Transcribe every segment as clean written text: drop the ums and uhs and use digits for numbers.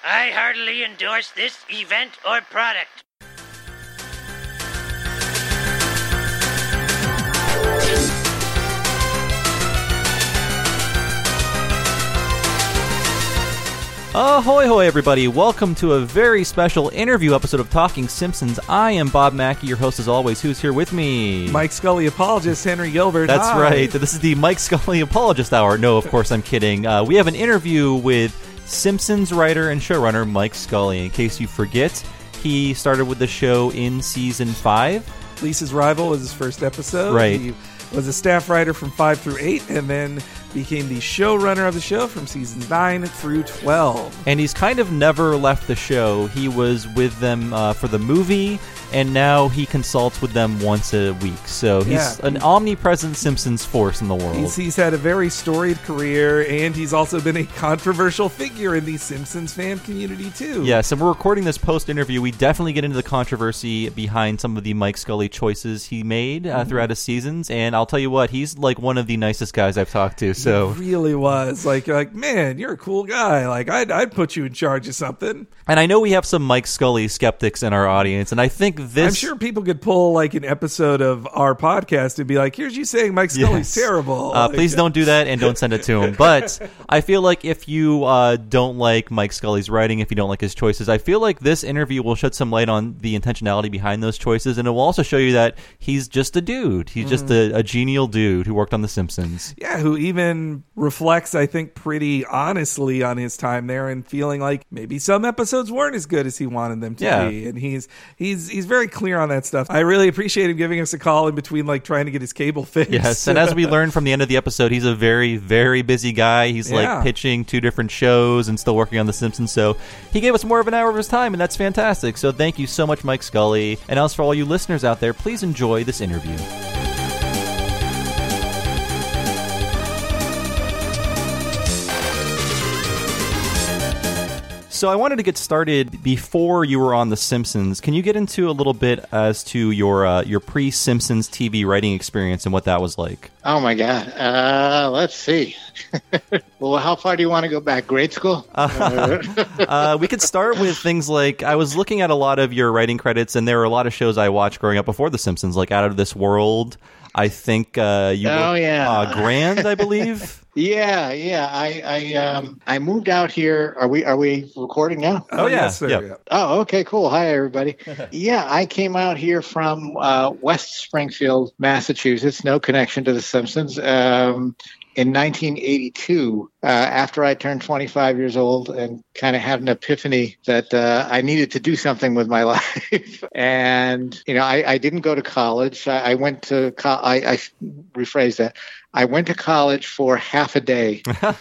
I heartily endorse this event or product. Ahoy hoy everybody, welcome to a very special interview episode of Talking Simpsons. I am Bob Mackey, your host as always. Who's here with me? Mike Scully apologist, Henry Gilbert. That's Hi. right, this is the Mike Scully apologist hour. No, of course I'm kidding. We have an interview with Simpsons writer and showrunner Mike Scully. In case you forget, he started with the show in season 5. Lisa's Rival was his first episode. Right. He was a staff writer from 5 through 8 and then became the showrunner of the show from seasons 9 through 12. And he's kind of never left the show. He was with them for the movie, and now he consults with them once a week. So he's an omnipresent Simpsons force in the world. He's had a very storied career, and he's also been a controversial figure in the Simpsons fan community, too. Yes, and we're recording this post-interview. We definitely get into the controversy behind some of the Mike Scully choices he made throughout his seasons. And I'll tell you what, he's like one of the nicest guys I've talked to. So he really was. Like, man, you're a cool guy. Like, I'd put you in charge of something. And I know we have some Mike Scully skeptics in our audience, and I think this... I'm sure people could pull, like, an episode of our podcast and be like, here's you saying Mike Scully's terrible. Please don't do that and don't send it to him. But I feel like if you don't like Mike Scully's writing, if you don't like his choices, I feel like this interview will shed some light on the intentionality behind those choices, and it will also show you that he's just a dude. He's just a genial dude who worked on The Simpsons. Yeah, who even reflects, I think, pretty honestly on his time there and feeling like maybe some episodes weren't as good as he wanted them to be. And he's very clear on that stuff. I really appreciate him giving us a call in between, like, trying to get his cable fixed. Yes, and as we learned from the end of the episode, he's a very, very busy guy. He's like pitching 2 different shows and still working on The Simpsons. So he gave us more of an hour of his time, and that's fantastic. So thank you so much, Mike Scully. And as for all you listeners out there, please enjoy this interview. So I wanted to get started before you were on The Simpsons. Can you get into a little bit as to your pre-Simpsons TV writing experience and what that was like? Oh, my God. Let's see. Well, how far do you want to go back? Grade school? We could start with things like, I was looking at a lot of your writing credits, and there were a lot of shows I watched growing up before The Simpsons, like Out of This World. I think you were Grand, I believe. Yeah. I moved out here. Are we recording now? Oh, yeah. Yes, sir. Yeah. Oh, okay, cool. Hi, everybody. Yeah, I came out here from West Springfield, Massachusetts. No connection to The Simpsons. In 1982, after I turned 25 years old and kind of had an epiphany that I needed to do something with my life. And, I didn't go to college. I went to I rephrase that. I went to college for half a day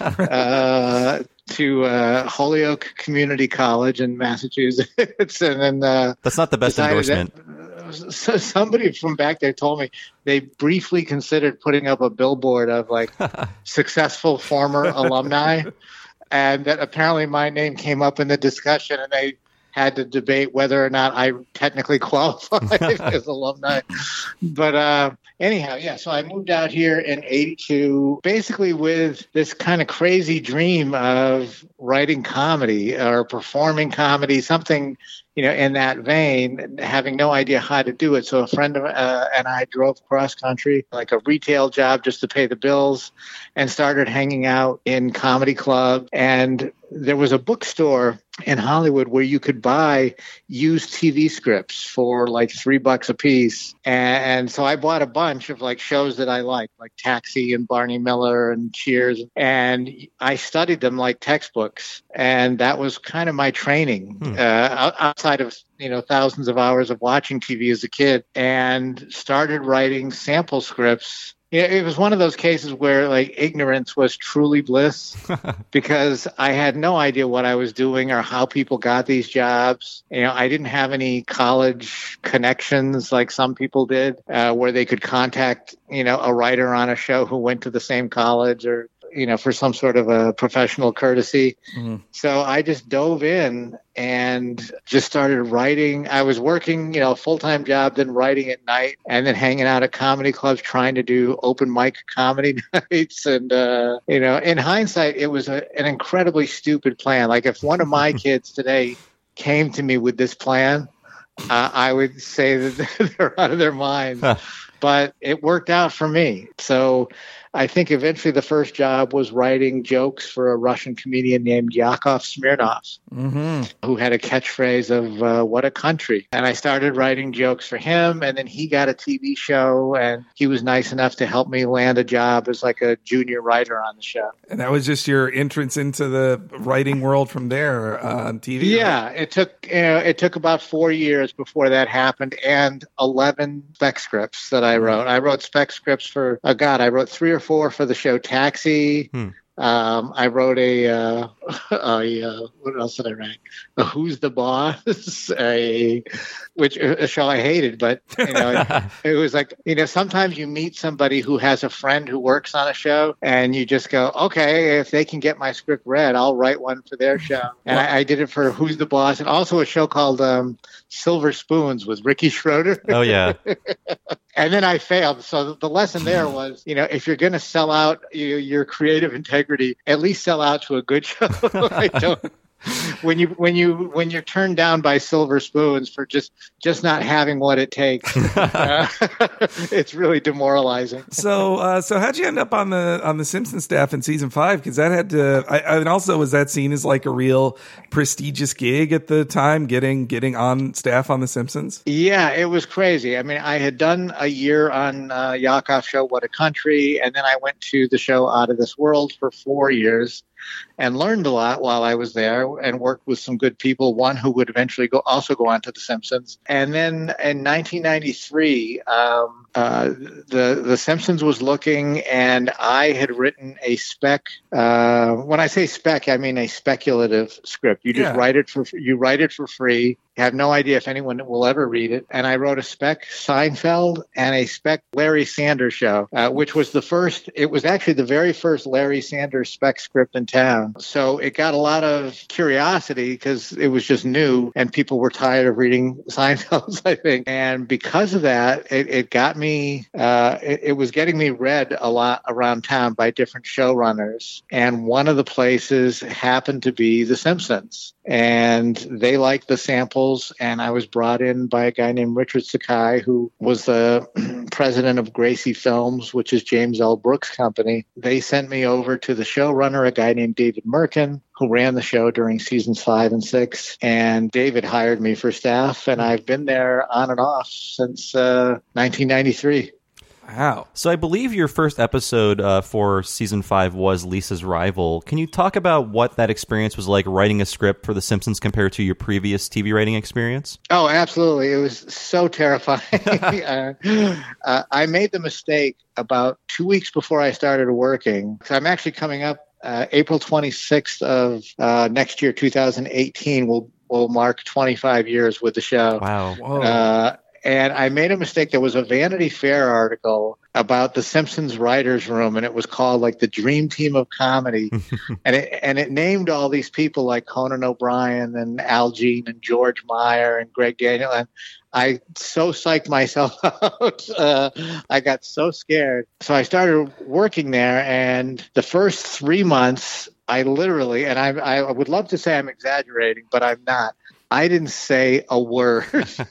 to Holyoke Community College in Massachusetts. And then that's not the best endorsement. So somebody from back there told me they briefly considered putting up a billboard of like successful former alumni, and that apparently my name came up in the discussion, and they had to debate whether or not I technically qualified as alumni. But anyhow, yeah, so I moved out here in 82, basically with this kind of crazy dream of writing comedy or performing comedy, something, in that vein, having no idea how to do it. So a friend of and I drove cross country, like a retail job just to pay the bills, and started hanging out in comedy club. And there was a bookstore in Hollywood where you could buy used TV scripts for like $3 a piece. And so I bought a bunch of like shows that I liked, like Taxi and Barney Miller and Cheers. And I studied them like textbooks. And that was kind of my training outside of, thousands of hours of watching TV as a kid, and started writing sample scripts. It was one of those cases where like ignorance was truly bliss because I had no idea what I was doing or how people got these jobs. I didn't have any college connections like some people did, where they could contact, a writer on a show who went to the same college, or for some sort of a professional courtesy. Mm-hmm. So I just dove in and just started writing. I was working, a full-time job, then writing at night, and then hanging out at comedy clubs trying to do open mic comedy nights. And, in hindsight, it was an incredibly stupid plan. Like if one of my kids today came to me with this plan, I would say that they're out of their minds. Huh. But it worked out for me. So I think eventually the first job was writing jokes for a Russian comedian named Yakov Smirnov, who had a catchphrase of what a country. And I started writing jokes for him, and then he got a TV show, and he was nice enough to help me land a job as like a junior writer on the show. And that was just your entrance into the writing world from there on TV? Yeah, right? it took about 4 years before that happened, and 11 spec scripts that I wrote. I wrote spec scripts for, I wrote 3 or 4 for the show Taxi. I wrote what else did I write? Who's the Boss? A show I hated, but it was like, sometimes you meet somebody who has a friend who works on a show, and you just go, okay, if they can get my script read, I'll write one for their show. And I did it for Who's the Boss, and also a show called Silver Spoons with Ricky Schroeder. Oh yeah. And then I failed. So the lesson there was, if you're going to sell out your creative integrity, at least sell out to a good show. When you're turned down by Silver Spoons for just not having what it takes, it's really demoralizing. So how'd you end up on the Simpsons staff in season 5? Because that had to, and also was that seen as like a real prestigious gig at the time, getting on staff on the Simpsons? Yeah, it was crazy. I mean, I had done a year on Yakov's show, What a Country, and then I went to the show Out of This World for 4 years. And learned a lot while I was there, and worked with some good people. One who would eventually go on to The Simpsons. And then in 1993, the Simpsons was looking, and I had written a spec. When I say spec, I mean a speculative script. You just write it for free. You have no idea if anyone will ever read it. And I wrote a spec Seinfeld and a spec Larry Sanders Show, which was it was actually the very first Larry Sanders spec script in town. So it got a lot of curiosity because it was just new and people were tired of reading Seinfelds, I think. And because of that, it got me, it was getting me read a lot around town by different showrunners. And one of the places happened to be The Simpsons. And they liked the samples, and I was brought in by a guy named Richard Sakai, who was the president of Gracie Films, which is James L. Brooks' company. They sent me over to the showrunner, a guy named David Merkin, who ran the show during seasons 5 and 6. And David hired me for staff, and I've been there on and off since 1993. Wow. So I believe your first episode for season 5 was Lisa's Rival. Can you talk about what that experience was like writing a script for The Simpsons compared to your previous TV writing experience? Oh, absolutely. It was so terrifying. I made the mistake about 2 weeks before I started working. So I'm actually coming up April 26th of next year, 2018, will mark 25 years with the show. Wow. Whoa. And I made a mistake. There was a Vanity Fair article about the Simpsons writers' room, and it was called like the Dream Team of Comedy. and it named all these people like Conan O'Brien and Al Jean and George Meyer and Greg Daniel. And I so psyched myself out. I got so scared. So I started working there, and the first 3 months, I literally, and I would love to say I'm exaggerating, but I'm not. I didn't say a word.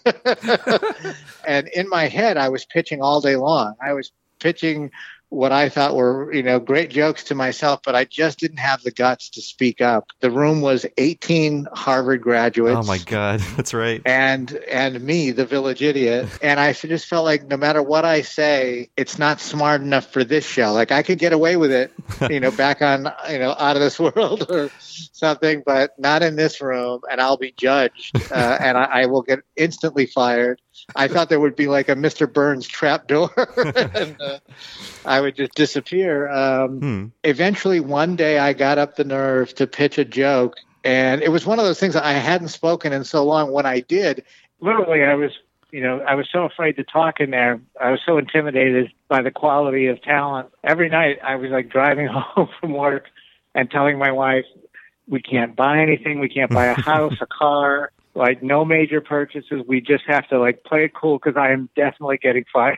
And in my head, I was pitching all day long. I was pitching what I thought were, great jokes to myself, but I just didn't have the guts to speak up. The room was 18 Harvard graduates. Oh my God, that's right. And me, the village idiot. And I just felt like no matter what I say, it's not smart enough for this show. Like I could get away with it, back on, Out of This World or something, but not in this room. And I'll be judged and I will get instantly fired. I thought there would be like a Mr. Burns trap door and I would just disappear. Eventually, one day I got up the nerve to pitch a joke, and it was one of those things that I hadn't spoken in so long. When I did, literally I was, I was so afraid to talk in there. I was so intimidated by the quality of talent. Every night I was like driving home from work and telling my wife, we can't buy anything. We can't buy a house, a car, like no major purchases. We just have to like play it cool because I am definitely getting fired.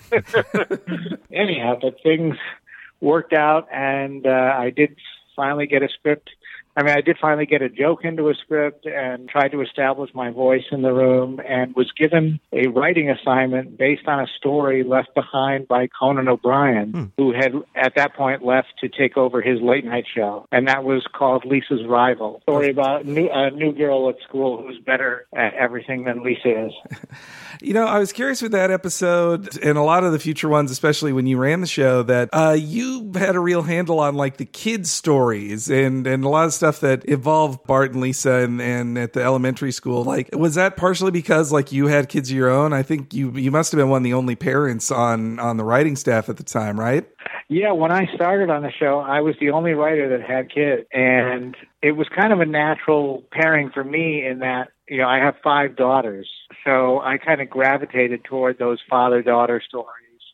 Anyhow, but things worked out, and I did finally get a script. I did finally get a joke into a script and tried to establish my voice in the room, and was given a writing assignment based on a story left behind by Conan O'Brien, who had at that point left to take over his late night show. And that was called Lisa's Rival, a story about a new girl at school who's better at everything than Lisa is. I was curious with that episode and a lot of the future ones, especially when you ran the show, that you had a real handle on like the kids' stories and a lot of stuff that involved Bart and Lisa and at the elementary school. Like, was that partially because like you had kids of your own? I think you must have been one of the only parents on the writing staff at the time, right? Yeah, when I started on the show, I was the only writer that had kids, and it was kind of a natural pairing for me in that, I have 5 daughters, so I kind of gravitated toward those father-daughter stories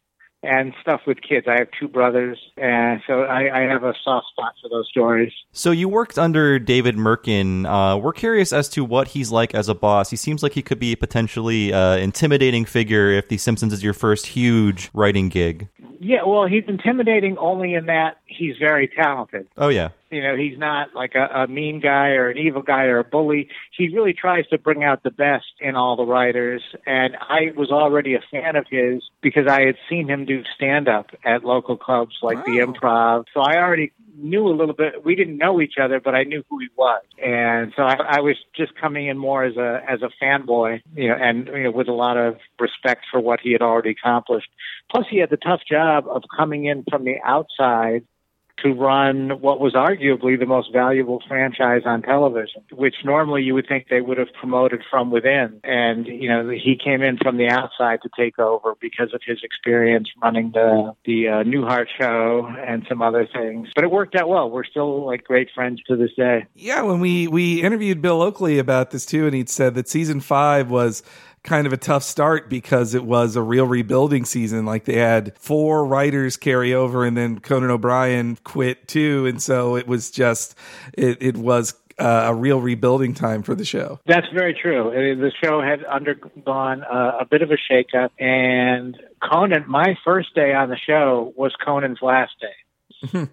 and stuff with kids. I have 2 brothers, and so I have a soft spot for those stories. So you worked under David Merkin. We're curious as to what he's like as a boss. He seems like he could be a potentially intimidating figure if The Simpsons is your first huge writing gig. Yeah, well, he's intimidating only in that he's very talented. Oh, yeah. He's not like a mean guy or an evil guy or a bully. He really tries to bring out the best in all the writers. And I was already a fan of his because I had seen him do stand-up at local clubs like the Improv. So I already knew a little bit. We didn't know each other, but I knew who he was. And so I was just coming in more as a fanboy, and with a lot of respect for what he had already accomplished. Plus, he had the tough job of coming in from the outside to run what was arguably the most valuable franchise on television, which normally you would think they would have promoted from within. And, he came in from the outside to take over because of his experience running the Newhart show and some other things. But it worked out well. We're still like great friends to this day. Yeah, when we interviewed Bill Oakley about this too, and he'd said that season 5 was kind of a tough start because it was a real rebuilding season. Like they had 4 writers carry over and then Conan O'Brien quit too. And so it was just, it was a real rebuilding time for the show. That's very true. The show had undergone a bit of a shakeup, and Conan, my first day on the show was Conan's last day.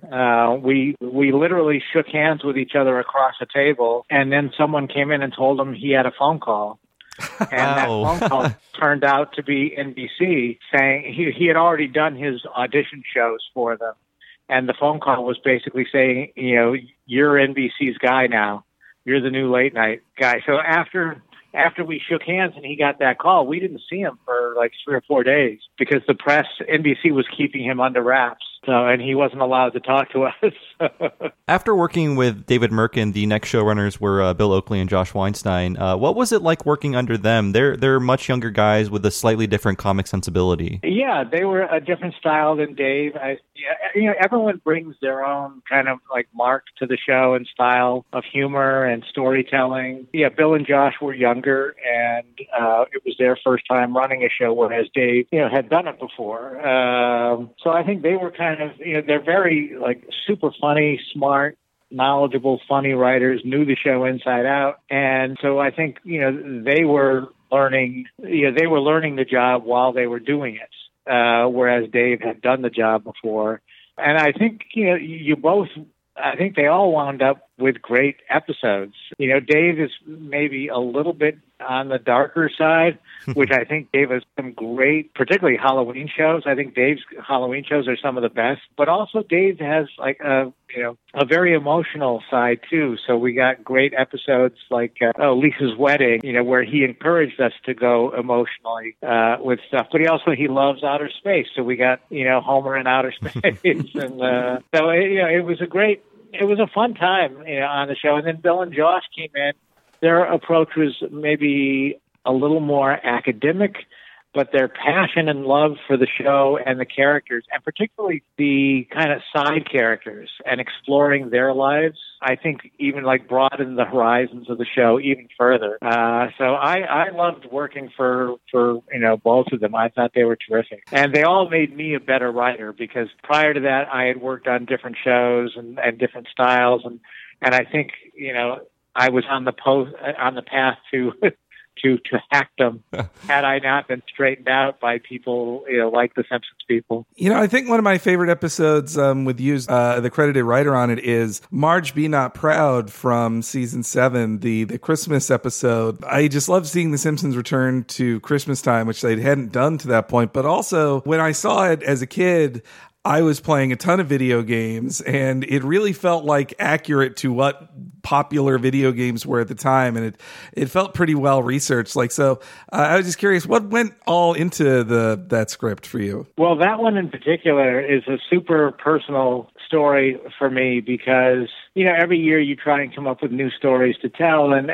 We literally shook hands with each other across a table, and then someone came in and told him he had a phone call. And that phone call turned out to be NBC saying he had already done his audition shows for them. And the phone call was basically saying, you're NBC's guy now. You're the new late night guy. So after we shook hands and he got that call, we didn't see him for like 3 or 4 days because the press, NBC was keeping him under wraps. And he wasn't allowed to talk to us. After working with David Merkin, the next showrunners were Bill Oakley and Josh Weinstein. What was it like working under them? They're much younger guys with a slightly different comic sensibility. Yeah, they were a different style than Dave. Everyone brings their own kind of like mark to the show and style of humor and storytelling. Yeah, Bill and Josh were younger, and it was their first time running a show, whereas Dave, had done it before. So I think they were kind of, they're very like super funny, smart, knowledgeable, funny writers, knew the show inside out. And so I think, they were learning the job while they were doing it. Whereas Dave had done the job before. And I think, I think they all wound up with great episodes. Dave is maybe a little bit on the darker side, which I think gave us some great, particularly Halloween shows. I think Dave's Halloween shows are some of the best, but also Dave has like a very emotional side too. So we got great episodes like Lisa's Wedding, where he encouraged us to go emotionally with stuff. But he loves outer space. So we got Homer in outer space, and so it was it was a fun time on the show. And then Bill and Josh came in. Their approach was maybe a little more academic, but their passion and love for the show and the characters, and particularly the kind of side characters and exploring their lives, I think even like broadened the horizons of the show even further. So I loved working for both of them. I thought they were terrific. And they all made me a better writer, because prior to that I had worked on different shows and different styles, and I think, I was on the path to to hackdom had I not been straightened out by people, like the Simpsons people. I think one of my favorite episodes with you, the credited writer on it, is Marge Be Not Proud from season 7, the Christmas episode. I just love seeing the Simpsons return to Christmas time, which they hadn't done to that point. But also, when I saw it as a kid, I was playing a ton of video games, and it really felt like accurate to what popular video games were at the time, and it felt pretty well researched. I was just curious, what went all into that script for you? Well, that one in particular is a super personal story for me, because every year you try and come up with new stories to tell, and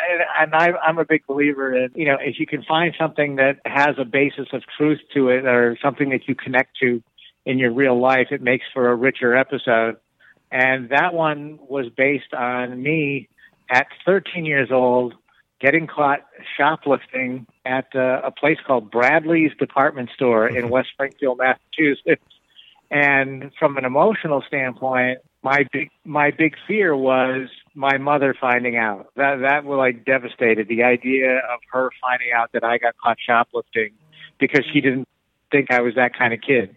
I'm a big believer in if you can find something that has a basis of truth to it, or something that you connect to in your real life, it makes for a richer episode. And that one was based on me at 13 years old getting caught shoplifting at a place called Bradley's Department Store in West Springfield, Massachusetts. And from an emotional standpoint, my big fear was my mother finding out. That was devastated. The idea of her finding out that I got caught shoplifting because she didn't think I was that kind of kid,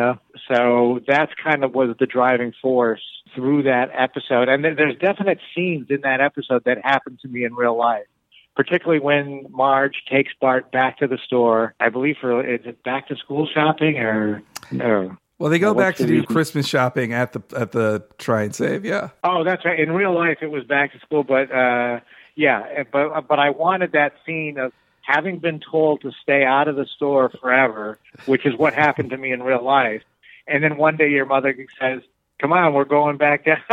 So that's kind of was the driving force through that episode. And there's definite scenes in that episode that happened to me in real life, particularly when Marge takes Bart back to the store, I believe is it back to school shopping or no? Well, they go back to do Christmas shopping at the Try and Save, yeah. Oh, that's right. In real life, it was back to school, but but I wanted that scene of having been told to stay out of the store forever, which is what happened to me in real life. And then one day your mother says, come on, we're going back down.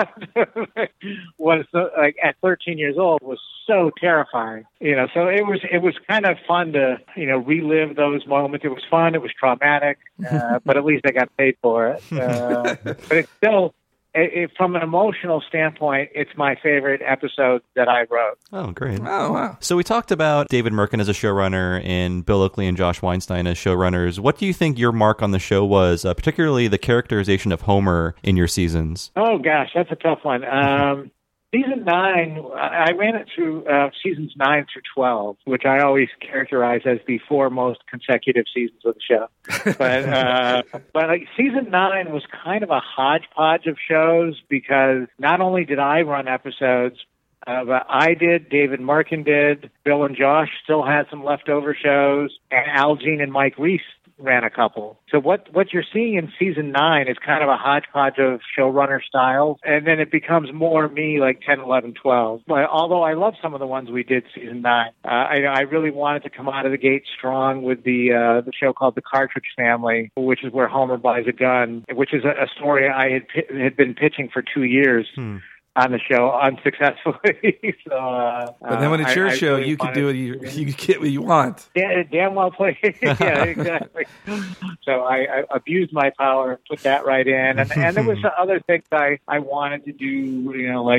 Was at 13 years old was so terrifying, so it was kind of fun to, relive those moments. It was fun. It was traumatic, but at least I got paid for it. But it's still, from an emotional standpoint, it's my favorite episode that I wrote. Oh, great. Oh, wow. So we talked about David Merkin as a showrunner and Bill Oakley and Josh Weinstein as showrunners. What do you think your mark on the show was, particularly the characterization of Homer in your seasons? Oh, gosh, that's a tough one. Season 9, I ran it through seasons 9 through 12, which I always characterize as the 4 most consecutive seasons of the show. But season 9 was kind of a hodgepodge of shows, because not only did I run episodes, but I did, David Merkin did, Bill and Josh still had some leftover shows, and Al Jean and Mike Reiss ran a couple. So what you're seeing in season 9 is kind of a hodgepodge of showrunner styles, and then it becomes more me like 10, 11, 12. But although I love some of the ones we did season 9, I really wanted to come out of the gate strong with the show called The Cartridge Family, which is where Homer buys a gun, which is a story I had been pitching for 2 years. On the show unsuccessfully. But then when it's your show, really you can do it. You get what you want. Yeah, damn well played. Yeah, exactly. So I abused my power, put that right in, and there was some other things I wanted to do.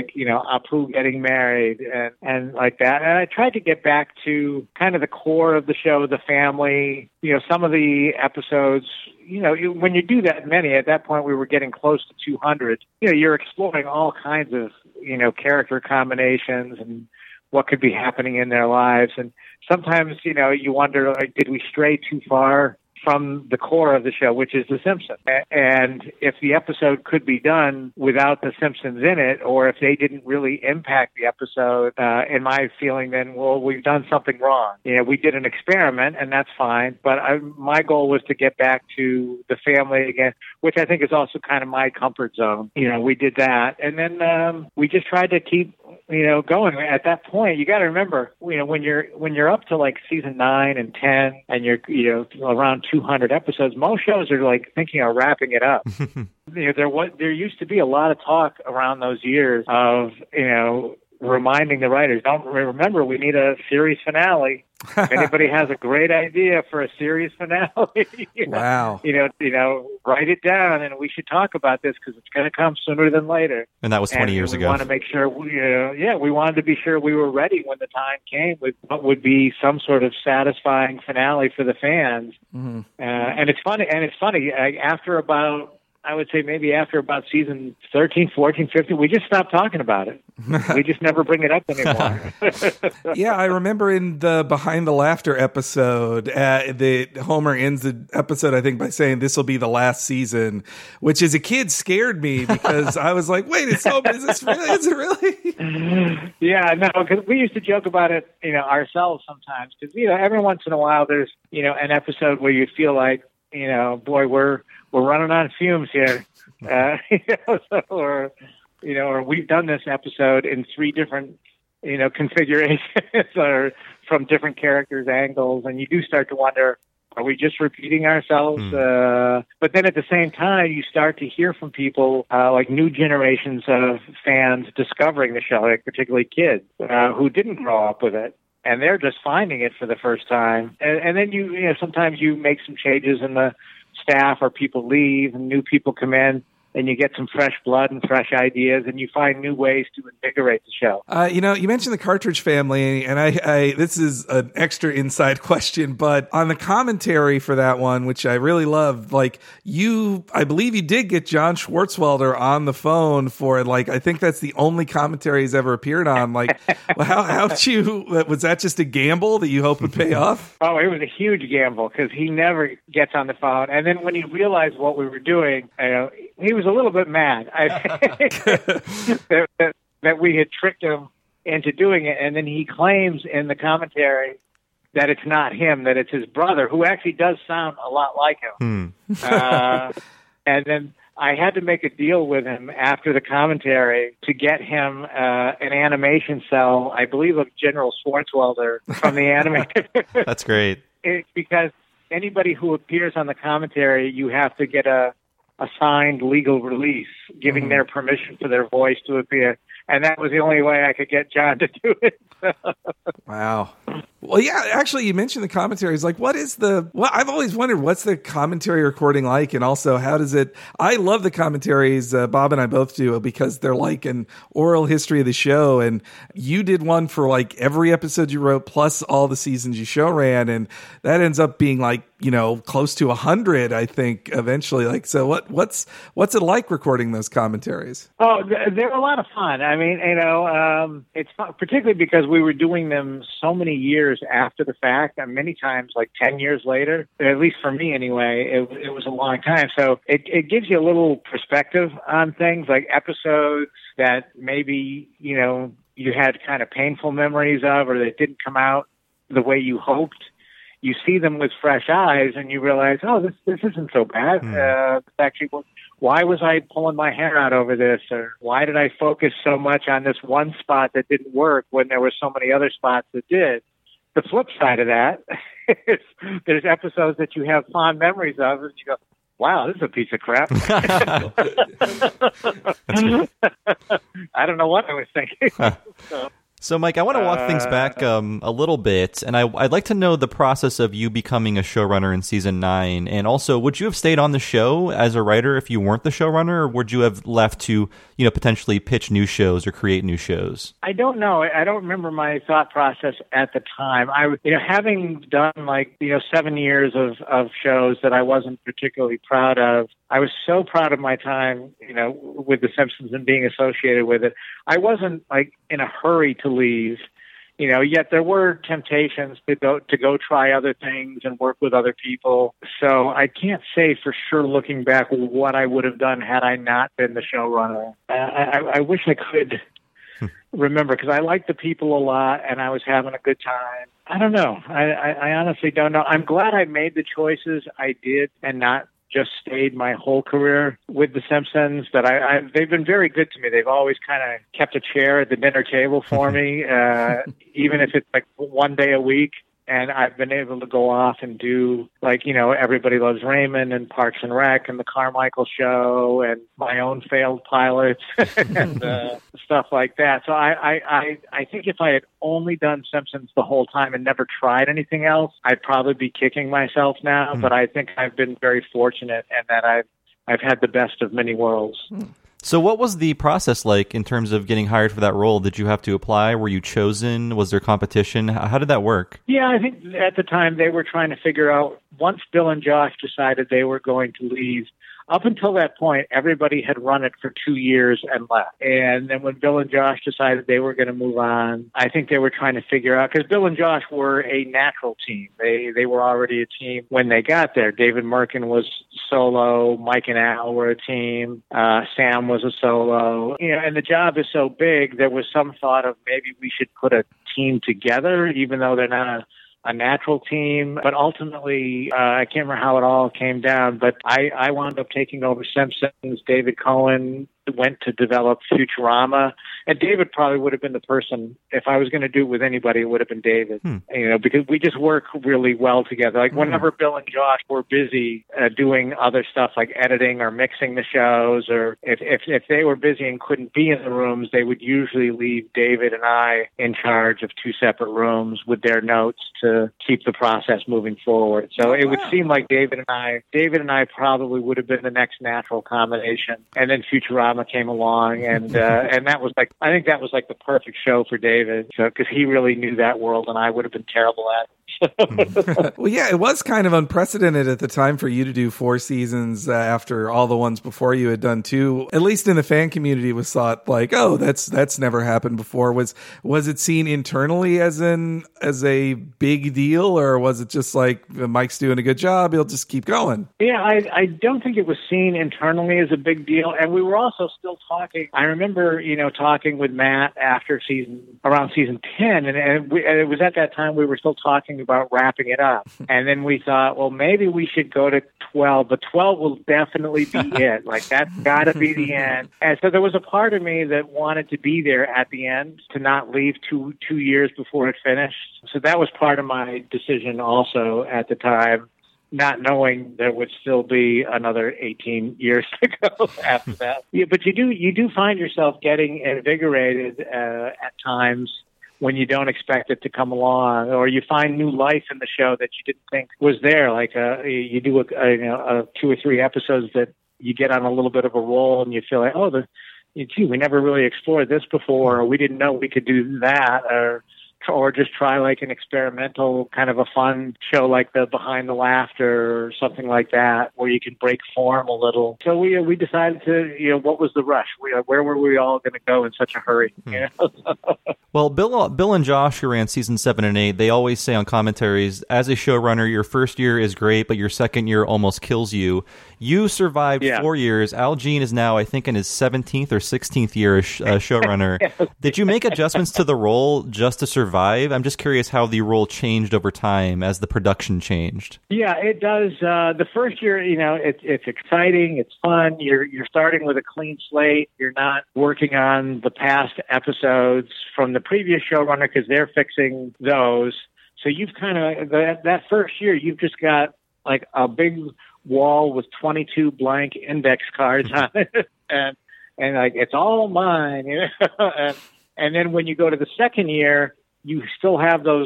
Apu getting married and like that. And I tried to get back to kind of the core of the show, the family. Some of the episodes. When you do that many, at that point we were getting close to 200, you're exploring all kinds of, character combinations and what could be happening in their lives. And sometimes, you wonder, did we stray too far from the core of the show, which is The Simpsons? And if the episode could be done without The Simpsons in it, or if they didn't really impact the episode, in my feeling, then, well, we've done something wrong. We did an experiment, and that's fine, but my goal was to get back to the family again, which I think is also kind of my comfort zone. We did that, and then we just tried to keep going. At that point, you got to remember, when you're up to like season 9 and 10, and you're around 200 episodes, most shows are thinking of wrapping it up. There used to be a lot of talk around those years of reminding the writers, don't remember, we need a series finale. If anybody has a great idea for a series finale, wow, write it down, and we should talk about this because it's going to come sooner than later. And that was 20 years ago. We want to make sure we wanted to be sure we were ready when the time came with what would be some sort of satisfying finale for the fans. Mm-hmm. And it's funny. After about, I would say maybe after about season 13, 14, 15, we just stopped talking about it. We just never bring it up anymore. Yeah, I remember in the Behind the Laughter episode, the Homer ends the episode, I think, by saying this will be the last season, which as a kid scared me because I was like, wait, is this really? Is it really? Yeah, no, because we used to joke about it, ourselves sometimes. Because, every once in a while there's, an episode where you feel like, boy, we're running on fumes here, or we've done this episode in 3 different, configurations or from different characters' angles, and you do start to wonder, are we just repeating ourselves? But then at the same time, you start to hear from people, like new generations of fans discovering the show, like particularly kids who didn't grow up with it. And they're just finding it for the first time. And then sometimes you make some changes in the staff or people leave and new people come in and you get some fresh blood and fresh ideas and you find new ways to invigorate the show. You mentioned the Cartridge Family, and I this is an extra inside question, but on the commentary for that one, which I really loved, I believe you did get John Schwartzwelder on the phone for I think that's the only commentary he's ever appeared on. How'd you, was that just a gamble that you hope would pay off? Oh, it was a huge gamble because he never gets on the phone. And then when he realized what we were doing, he was a little bit mad that we had tricked him into doing it. And then he claims in the commentary that it's not him, that it's his brother, who actually does sound a lot like him. And then I had to make a deal with him after the commentary to get him an animation cell, I believe of General Schwartzwelder from the anime. That's great. Because anybody who appears on the commentary, you have to get a signed legal release giving their permission for their voice to appear. And that was the only way I could get John to do it. Wow. Well, yeah, actually, you mentioned the commentaries. I've always wondered, what's the commentary recording like? And also, how does it, I love the commentaries, Bob and I both do, because they're like an oral history of the show. And you did one for every episode you wrote, plus all the seasons you show ran. And that ends up being close to 100, I think, eventually. So what's it like recording those commentaries? Oh, they're a lot of fun. I mean, it's fun, particularly because we were doing them so many years after the fact, and many times 10 years later, at least for me anyway, it was a long time. So it gives you a little perspective on things, like episodes that maybe, you had kind of painful memories of, or that didn't come out the way you hoped. You see them with fresh eyes and you realize, oh, this isn't so bad. Actually, why was I pulling my hair out over this? Or why did I focus so much on this one spot that didn't work when there were so many other spots that did? The flip side of that is there's episodes that you have fond memories of and you go, wow, this is a piece of crap. I don't know what I was thinking. So, Mike, I want to walk things back a little bit, and I'd like to know the process of you becoming a showrunner in season 9. And also, would you have stayed on the show as a writer if you weren't the showrunner, or would you have left to, potentially pitch new shows or create new shows? I don't know. I don't remember my thought process at the time. Having done 7 years of shows that I wasn't particularly proud of, I was so proud of my time, with The Simpsons and being associated with it. I wasn't in a hurry to leave, yet there were temptations to go try other things and work with other people. So I can't say for sure, looking back, what I would have done had I not been the showrunner. I wish I could remember, because I liked the people a lot and I was having a good time. I don't know. I honestly don't know. I'm glad I made the choices I did and not just stayed my whole career with The Simpsons. That they've been very good to me. They've always kind of kept a chair at the dinner table for me, even if it's one day a week. And I've been able to go off and do, like, Everybody Loves Raymond and Parks and Rec and The Carmichael Show and my own failed pilots and stuff like that. So I think if I had only done Simpsons the whole time and never tried anything else, I'd probably be kicking myself now. But I think I've been very fortunate in that I've had the best of many worlds. So what was the process like in terms of getting hired for that role? Did you have to apply? Were you chosen? Was there competition? How did that work? Yeah, I think at the time they were trying to figure out, once Bill and Josh decided they were going to leave, up until that point, everybody had run it for 2 years and left. And then when Bill and Josh decided they were going to move on, I think they were trying to figure out, because Bill and Josh were a natural team. They were already a team when they got there. David Merkin was solo. Mike and Al were a team. Sam was a solo. And the job is so big, there was some thought of maybe we should put a team together, even though they're not a natural team. But ultimately, I can't remember how it all came down, but I wound up taking over Simpsons. David Cohen went to develop Futurama. And David probably would have been the person, if I was going to do it with anybody, it would have been David. Because we just work really well together. Like whenever Bill and Josh were busy doing other stuff like editing or mixing the shows, or if they were busy and couldn't be in the rooms, they would usually leave David and I in charge of 2 separate rooms with their notes to keep the process moving forward. So it would seem like David and I probably would have been the next natural combination. And then Futurama came along, and that was like, I think that was like the perfect show for David, because he really knew that world, and I would have been terrible at it. Well, yeah, it was kind of unprecedented at the time for you to do 4 seasons after all the ones before you had done 2. At least in the fan community, was thought like, oh, that's never happened before. Was it seen internally as a big deal, or was it just like Mike's doing a good job, he'll just keep going? Yeah, I don't think it was seen internally as a big deal, and we were also still talking. I remember, talking with Matt after around season 10, and it was at that time we were still talking about wrapping it up. And then we thought, well, maybe we should go to 12, but 12 will definitely be it. Like, that's got to be the end. And so there was a part of me that wanted to be there at the end, to not leave two years before it finished. So that was part of my decision also at the time, not knowing there would still be another 18 years to go after that. Yeah, but you do find yourself getting invigorated at times when you don't expect it to come along, or you find new life in the show that you didn't think was there. Like you do a 2 or 3 episodes that you get on a little bit of a roll, and you feel like, gee, we never really explored this before, or we didn't know we could do that, or just try like an experimental kind of a fun show like the Behind the Laughter or something like that, where you can break form a little. So we decided to, what was the rush? Where were we all going to go in such a hurry? Well, Bill and Josh, who ran season 7 and 8, they always say on commentaries, as a showrunner, your first year is great, but your second year almost kills you. You survived 4 years. Al Jean is now, I think, in his 17th or 16th year as showrunner. Yes. Did you make adjustments to the role just to survive? I'm just curious how the role changed over time as the production changed. Yeah, it does. The first year, it's exciting, it's fun. You're starting with a clean slate. You're not working on the past episodes from the previous showrunner because they're fixing those. So you've kind of that first year, you've just got like a big wall with 22 blank index cards on it, and like it's all mine, and then when you go to the second year, you still have those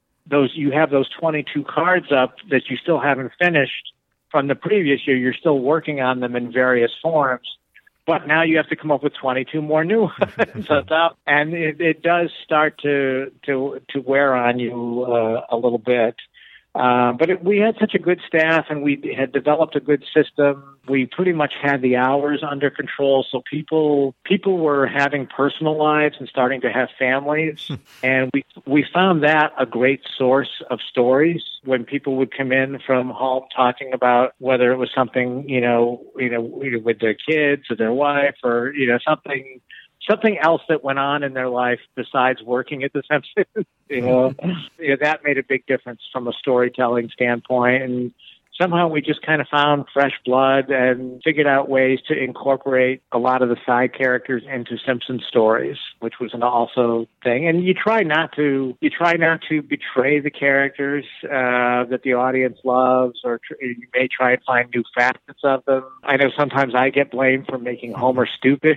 22 cards up that you still haven't finished from the previous year. You're still working on them in various forms, but now you have to come up with 22 more new ones. And it does start to wear on you a little bit. But we had such a good staff, and we had developed a good system. We pretty much had the hours under control, so people were having personal lives and starting to have families. And we found that a great source of stories when people would come in from home talking about whether it was something, with their kids or their wife, or, something else that went on in their life besides working at the Simpsons. That made a big difference from a storytelling standpoint. And somehow we just kind of found fresh blood and figured out ways to incorporate a lot of the side characters into Simpsons stories, which was an also thing. And you try not to betray the characters that the audience loves, or you may try and find new facets of them. I know sometimes I get blamed for making Homer stupid.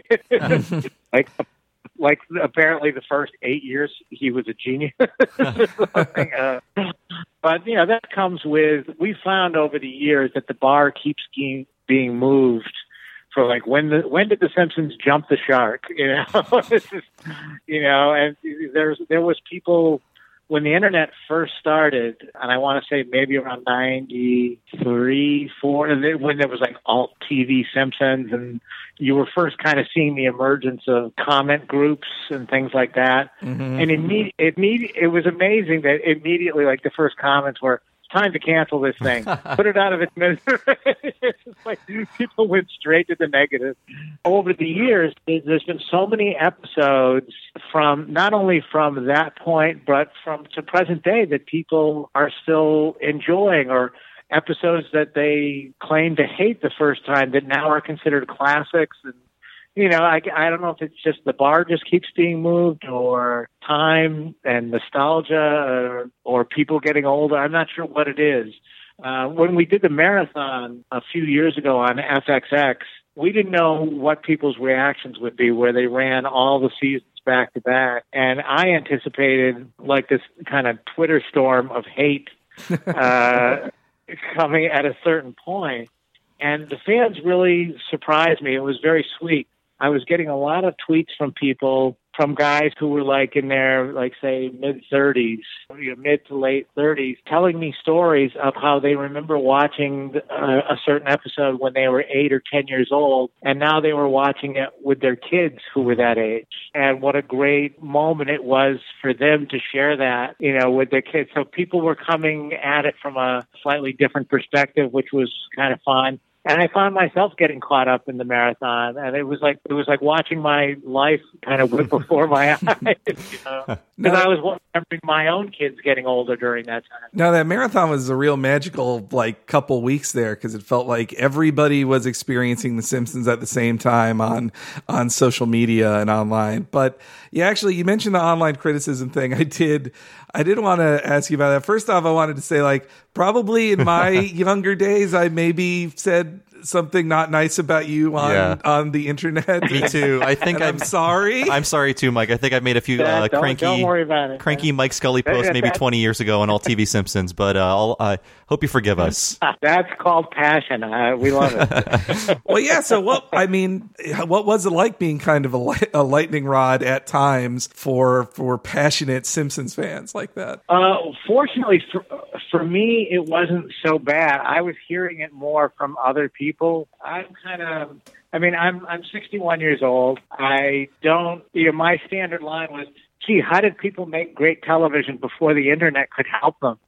Like apparently the first 8 years he was a genius. But that comes with, we found over the years that the bar keeps being moved for like when did the Simpsons jump the shark? And there was people when the internet first started, and I want to say maybe around 93, 4, when there was like alt TV Simpsons, and you were first kind of seeing the emergence of comment groups and things like that. Mm-hmm. And it was amazing that immediately, like the first comments were, "It's time to cancel this thing. Put it out of its misery." It's like people went straight to the negative. Over the years, there's been so many episodes from not only from that point, but to present day that people are still enjoying, or episodes that they claim to hate the first time that now are considered classics. And I don't know if it's just the bar just keeps being moved, or time and nostalgia, or people getting older. I'm not sure what it is. When we did the marathon a few years ago on FXX, we didn't know what people's reactions would be, where they ran all the seasons back to back. And I anticipated like this kind of Twitter storm of hate coming at a certain point. And the fans really surprised me. It was very sweet. I was getting a lot of tweets from people, from guys who were like in their, like, say, mid-30s, mid to late 30s, telling me stories of how they remember watching a certain episode when they were 8 or 10 years old, and now they were watching it with their kids who were that age. And what a great moment it was for them to share that, with their kids. So people were coming at it from a slightly different perspective, which was kind of fun. And I found myself getting caught up in the marathon, and it was like watching my life kind of whip before my eyes, because I was remembering my own kids getting older during that time. No, that marathon was a real magical couple weeks there, because it felt like everybody was experiencing The Simpsons at the same time on social media and online. But yeah, actually, you mentioned the online criticism thing. I did want to ask you about that. First off, I wanted to say, probably in my younger days, I maybe said something not nice about you on the internet. Me too. I think I'm sorry. I'm sorry too, Mike. I think I made a few don't worry about it. Cranky Mike Scully posts maybe 20 years ago on All TV Simpsons, but I hope you forgive us. That's called passion. We love it. Well, yeah. So what was it like being kind of a lightning rod at times for passionate Simpsons fans like that? Fortunately for me, it wasn't so bad. I was hearing it more from other people. I'm 61 years old. I don't, my standard line was, gee, how did people make great television before the internet could help them?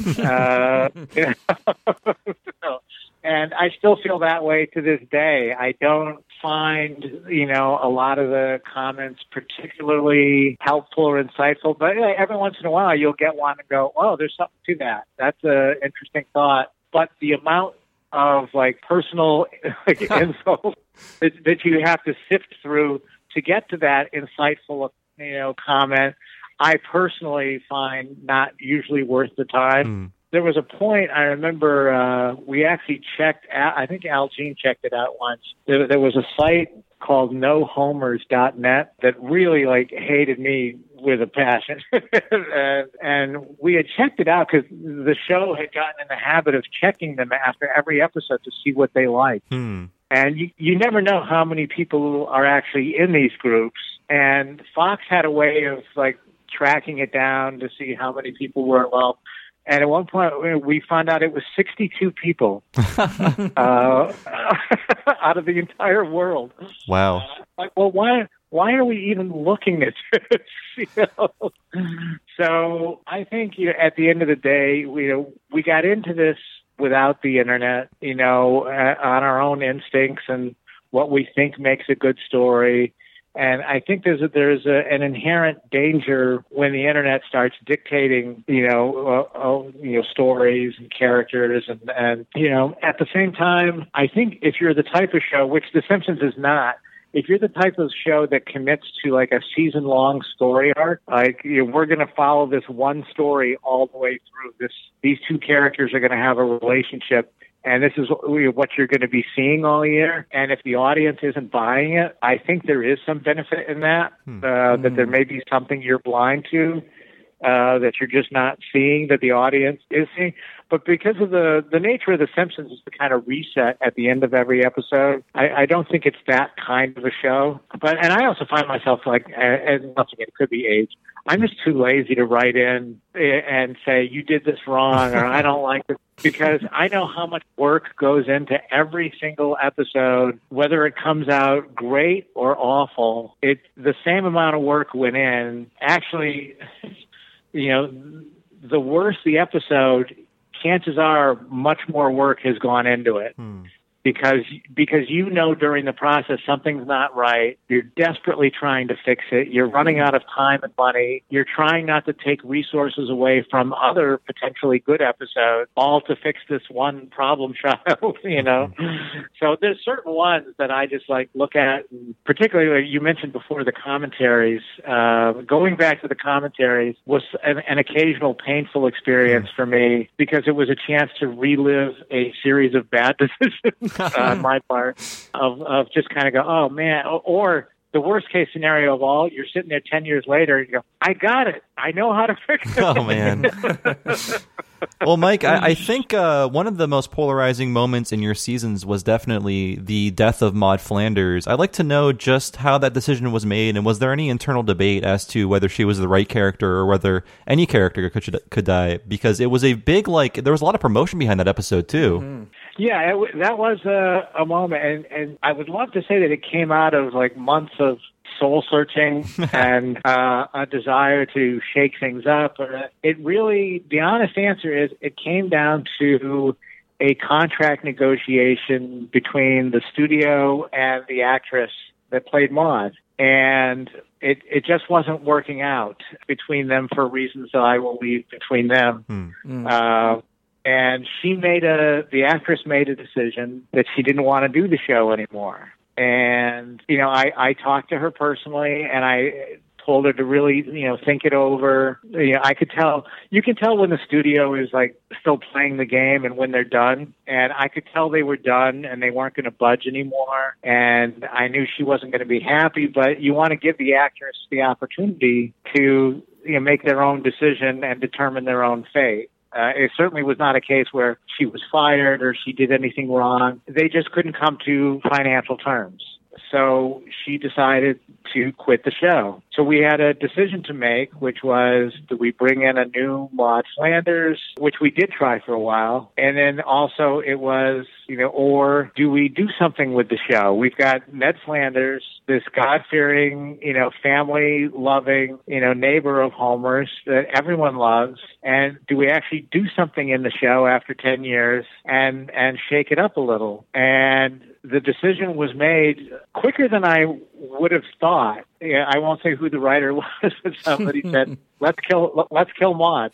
And I still feel that way to this day. I don't find, a lot of the comments particularly helpful or insightful, but every once in a while you'll get one and go, oh, there's something to that. That's an interesting thought. But the amount of personal insults that you have to sift through to get to that insightful, comment, I personally find not usually worth the time. There was a point, I remember, we actually checked out, I think Al Jean checked it out once. There was a site called nohomers.net that really hated me with a passion. and we had checked it out because the show had gotten in the habit of checking them after every episode to see what they liked. And you never know how many people are actually in these groups. And Fox had a way of tracking it down to see how many people were involved. And at one point, we found out it was 62 people out of the entire world. Wow. Well, why are we even looking at this? So I think at the end of the day, we got into this without the internet, on our own instincts and what we think makes a good story. And I think there's an inherent danger when the internet starts dictating, stories and characters, and at the same time, I think if you're the type of show, which The Simpsons is not, if you're the type of show that commits to like a season-long story arc, like we're going to follow this one story all the way through. These two characters are going to have a relationship, and this is what you're going to be seeing all year. And if the audience isn't buying it, I think there is some benefit in that, that there may be something you're blind to, that you're just not seeing, that the audience is seeing. But because of the nature of The Simpsons is to kind of reset at the end of every episode, I don't think it's that kind of a show. And I also find myself like, and once again, it could be age, I'm just too lazy to write in and say, you did this wrong, or I don't like it, because I know how much work goes into every single episode, whether it comes out great or awful. The same amount of work went in. Actually, the worse the episode, chances are much more work has gone into it. Because during the process something's not right. You're desperately trying to fix it. You're running out of time and money. You're trying not to take resources away from other potentially good episodes, all to fix this one problem child, So there's certain ones that I just like look at, particularly you mentioned before the commentaries. Going back to the commentaries was an occasional painful experience for me, because it was a chance to relive a series of bad decisions on my part, of just kind of go, oh man, or the worst case scenario of all, you're sitting there 10 years later and you go, I got it. I know how to fix it. Oh man. Well, Mike, I think one of the most polarizing moments in your seasons was definitely the death of Maude Flanders. I'd like to know just how that decision was made, and was there any internal debate as to whether she was the right character or whether any character could die? Because it was a big, there was a lot of promotion behind that episode too. Mm-hmm. Yeah, that was a moment, and I would love to say that it came out of months of soul searching and a desire to shake things up. It really, the honest answer is, it came down to a contract negotiation between the studio and the actress that played Maude, and it just wasn't working out between them for reasons that I will leave between them. And the actress made a decision that she didn't want to do the show anymore. And, I talked to her personally, and I told her to really, think it over. You can tell when the studio is still playing the game and when they're done. And I could tell they were done and they weren't going to budge anymore. And I knew she wasn't going to be happy, but you want to give the actress the opportunity to, make their own decision and determine their own fate. It certainly was not a case where she was fired or she did anything wrong. They just couldn't come to financial terms. So she decided to quit the show. So we had a decision to make, which was, do we bring in a new Maude Flanders, which we did try for a while. And then also it was, or do we do something with the show? We've got Ned Flanders, this God-fearing, family-loving, neighbor of Homer's that everyone loves. And do we actually do something in the show after 10 years and shake it up a little? And the decision was made quicker than I would have thought. I won't say who the writer was, but somebody said, let's kill Maude.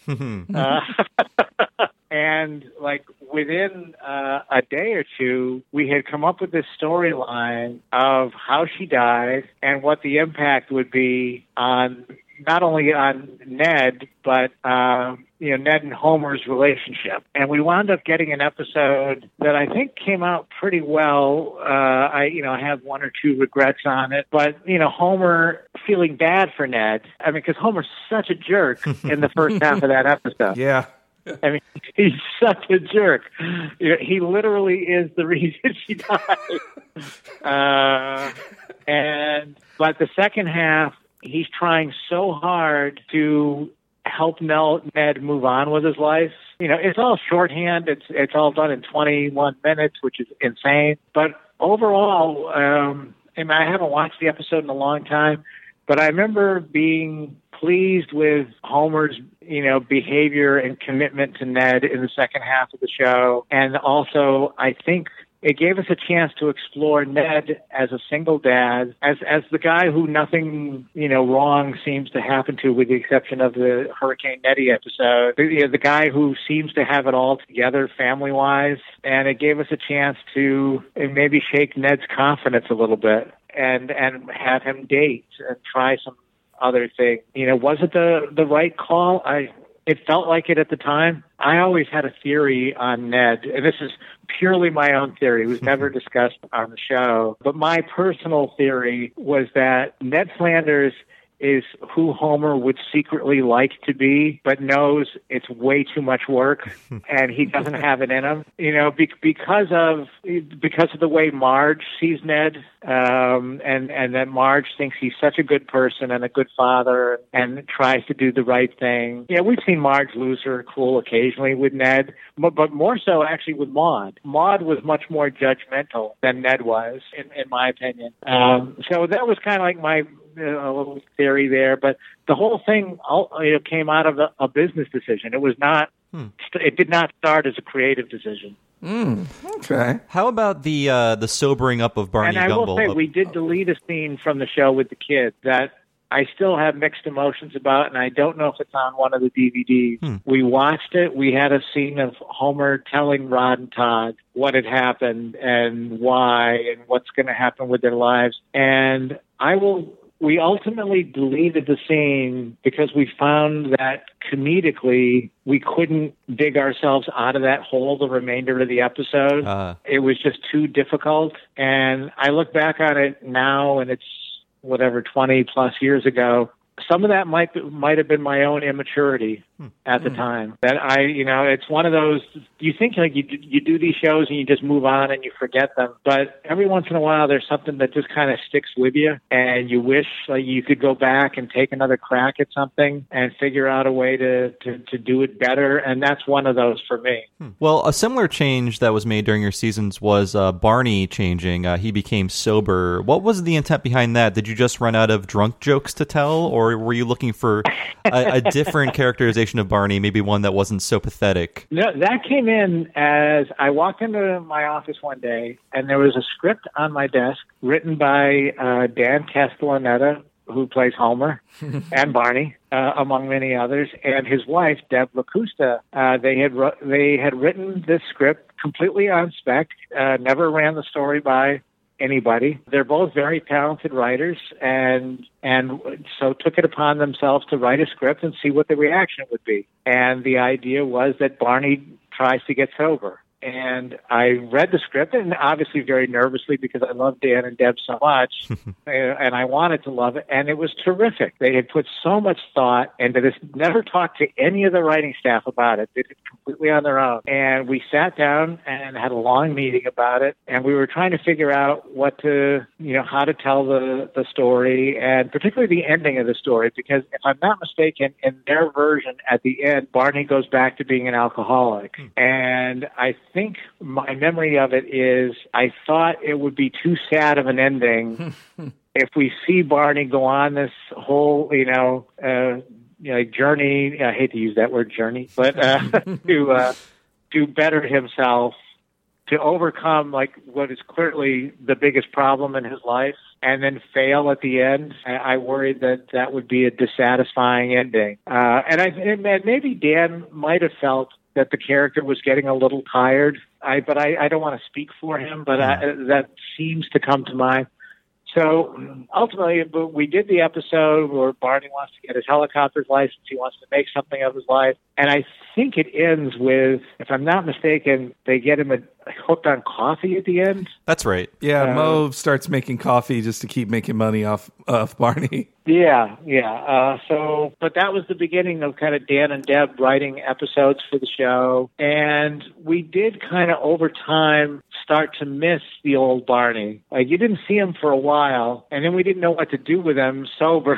And within a day or two, we had come up with this storyline of how she died and what the impact would be on not only on Ned, but Ned and Homer's relationship. And we wound up getting an episode that I think came out pretty well. I have one or two regrets on it, but Homer feeling bad for Ned. I mean, because Homer's such a jerk in the first half of that episode. Yeah. I mean, he's such a jerk. He literally is the reason she died. But the second half, he's trying so hard to help Ned move on with his life. It's all shorthand. It's all done in 21 minutes, which is insane. But overall, I haven't watched the episode in a long time, but I remember being pleased with Homer's, behavior and commitment to Ned in the second half of the show. And also, I think it gave us a chance to explore Ned as a single dad, as the guy who nothing, wrong seems to happen to, with the exception of the Hurricane Nettie episode. The guy who seems to have it all together family-wise. And it gave us a chance to maybe shake Ned's confidence a little bit and have him date and try some other things. Was it the right call? It felt like it at the time. I always had a theory on Ned, and this is purely my own theory. It was never discussed on the show. But my personal theory was that Ned Flanders is who Homer would secretly like to be, but knows it's way too much work, and he doesn't have it in him. Because of the way Marge sees Ned, and that Marge thinks he's such a good person and a good father, and tries to do the right thing. We've seen Marge lose her cool occasionally with Ned, but more so actually with Maude. Maude was much more judgmental than Ned was, in my opinion. So that was kind of like my a little theory there, but the whole thing came out of a business decision. It was not. It did not start as a creative decision. Okay. How about the sobering up of Barney Gumble? And I will say, we did delete a scene from the show with the kids that I still have mixed emotions about, and I don't know if it's on one of the DVDs. We watched it. We had a scene of Homer telling Rod and Todd what had happened and why and what's going to happen with their lives. And we ultimately deleted the scene because we found that comedically we couldn't dig ourselves out of that hole the remainder of the episode. It was just too difficult. And I look back on it now, and it's 20 plus years ago. Some of that might have been my own immaturity at the time. That it's one of those. You think like you do these shows and you just move on and you forget them, but every once in a while there's something that just kind of sticks with you, and you wish like you could go back and take another crack at something and figure out a way to do it better. And that's one of those for me. Well, a similar change that was made during your seasons was Barney changing. He became sober. What was the intent behind that? Did you just run out of drunk jokes to tell, or were you looking for a different characterization of Barney, maybe one that wasn't so pathetic? No, that came in as I walked into my office one day, and there was a script on my desk written by Dan Castellaneta, who plays Homer, and Barney, among many others, and his wife, Deb LaCusta. They had written this script completely on spec, never ran the story by anybody. They're both very talented writers, and so took it upon themselves to write a script and see what the reaction would be. And the idea was that Barney tries to get sober. And I read the script, and obviously very nervously because I love Dan and Deb so much, and I wanted to love it, and it was terrific. They had put so much thought into this, never talked to any of the writing staff about it, did it completely on their own. And we sat down and had a long meeting about it, and we were trying to figure out how to tell the story, and particularly the ending of the story, because if I'm not mistaken, in their version at the end, Barney goes back to being an alcoholic. And I think my memory of it is I thought it would be too sad of an ending if we see Barney go on this whole, journey. I hate to use that word journey, but to better himself, to overcome like what is clearly the biggest problem in his life, and then fail at the end. I worried that would be a dissatisfying ending. And maybe Dan might have felt that the character was getting a little tired. But I don't want to speak for him, but that seems to come to mind. So ultimately, we did the episode where Barney wants to get his helicopter's license. He wants to make something of his life. And I think it ends with, if I'm not mistaken, they get him hooked on coffee at the end. That's right. Yeah, Mo starts making coffee just to keep making money off Barney. Yeah. But that was the beginning of kind of Dan and Deb writing episodes for the show. And we did kind of over time start to miss the old Barney. Like, you didn't see him for a while, and then we didn't know what to do with him sober.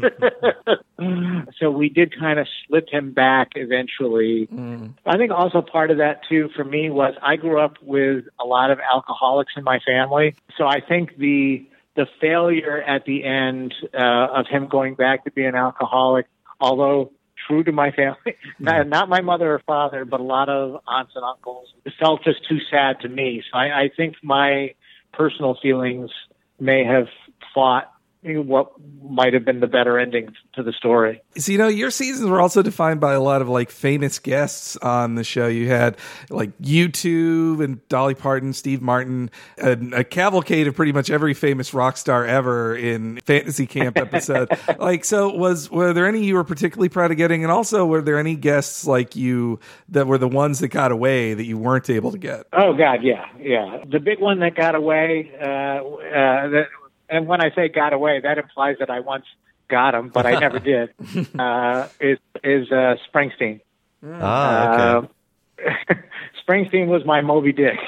So we did kind of slip him back eventually. I think also part of that, too, for me was I grew up with a lot of alcoholics in my family. So I think the failure at the end of him going back to being an alcoholic, although true to my family, not my mother or father, but a lot of aunts and uncles. It felt just too sad to me. So I think my personal feelings may have fought what might have been the better ending to the story. So, your seasons were also defined by a lot of like famous guests on the show. You had like U2 and Dolly Parton, Steve Martin, a cavalcade of pretty much every famous rock star ever in Fantasy Camp episode. Were there any you were particularly proud of getting? And also, were there any guests like you that were the ones that got away that you weren't able to get? Oh God, yeah. The big one that got away, and when I say got away, that implies that I once got him, but I never did, is Springsteen. Okay. Springsteen was my Moby Dick.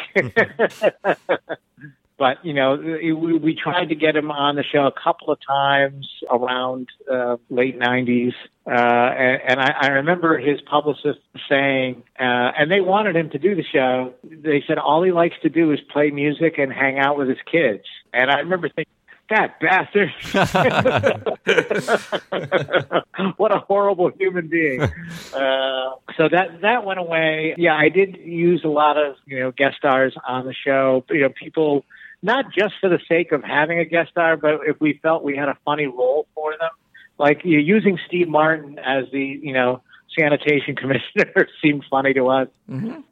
But, we tried to get him on the show a couple of times around late 90s. And I remember his publicist saying, and they wanted him to do the show. They said all he likes to do is play music and hang out with his kids. And I remember thinking, that bastard. What a horrible human being. So that went away. Yeah, I did use a lot of, guest stars on the show. People, not just for the sake of having a guest star, but if we felt we had a funny role for them. Like using Steve Martin as the, sanitation commissioner seemed funny to us. Mm-hmm.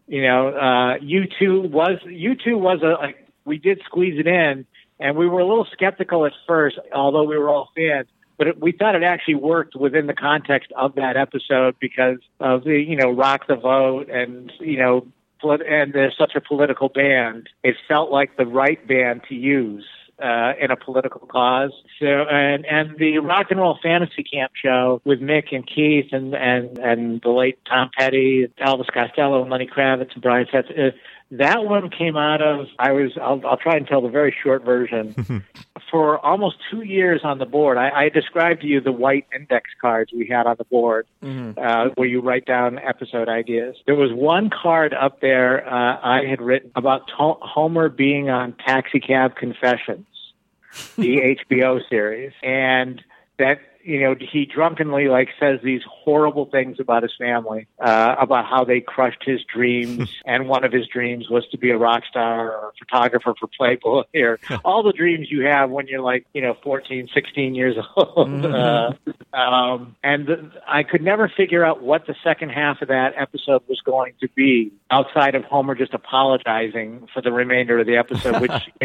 U2 was we did squeeze it in. And we were a little skeptical at first, although we were all fans. But we thought it actually worked within the context of that episode because of the, Rock the Vote and, and there's such a political band. It felt like the right band to use in a political cause. So, and the Rock and Roll Fantasy Camp show with Mick and Keith and the late Tom Petty, Elvis Costello, and Lenny Kravitz and Brian Setz. That one came out of, I'll try and tell the very short version. For almost 2 years on the board, I described to you the white index cards we had on the board, where you write down episode ideas. There was one card up there I had written about Homer being on Taxi Cab Confessions, the HBO series, and that he drunkenly says these horrible things about his family, about how they crushed his dreams. And one of his dreams was to be a rock star or a photographer for Playboy, or all the dreams you have when you're 14, 16 years old. Mm-hmm. I could never figure out what the second half of that episode was going to be outside of Homer just apologizing for the remainder of the episode,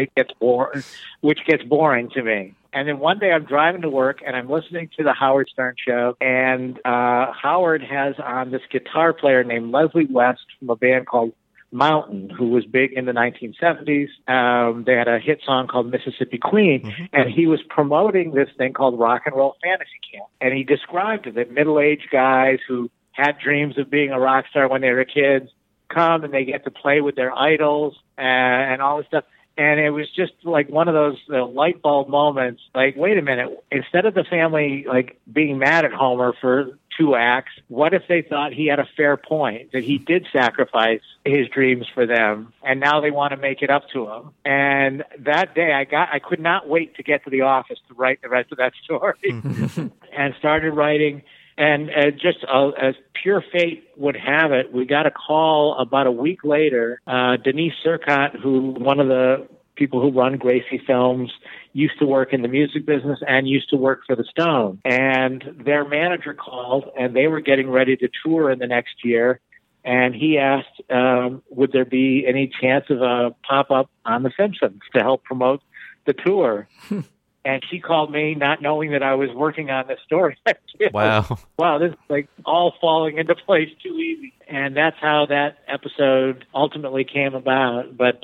which gets boring to me. And then one day I'm driving to work and I'm listening to the Howard Stern show, and Howard has on this guitar player named Leslie West from a band called Mountain, who was big in the 1970s. They had a hit song called Mississippi Queen, and he was promoting this thing called Rock and Roll Fantasy Camp. And he described it that middle-aged guys who had dreams of being a rock star when they were kids come and they get to play with their idols and all this stuff. And it was just one of those light bulb moments. Wait a minute. Instead of the family being mad at Homer for 2 acts, what if they thought he had a fair point, that he did sacrifice his dreams for them, and now they want to make it up to him? And that day, I could not wait to get to the office to write the rest of that story, and started writing. And just as pure fate would have it, we got a call about a week later. Denise Sercott, one of the people who run Gracie Films, used to work in the music business and used to work for the Stones. And their manager called, and they were getting ready to tour in the next year. And he asked, would there be any chance of a pop-up on The Simpsons to help promote the tour? And she called me not knowing that I was working on this story. Wow. Wow, this is all falling into place too easy. And that's how that episode ultimately came about. But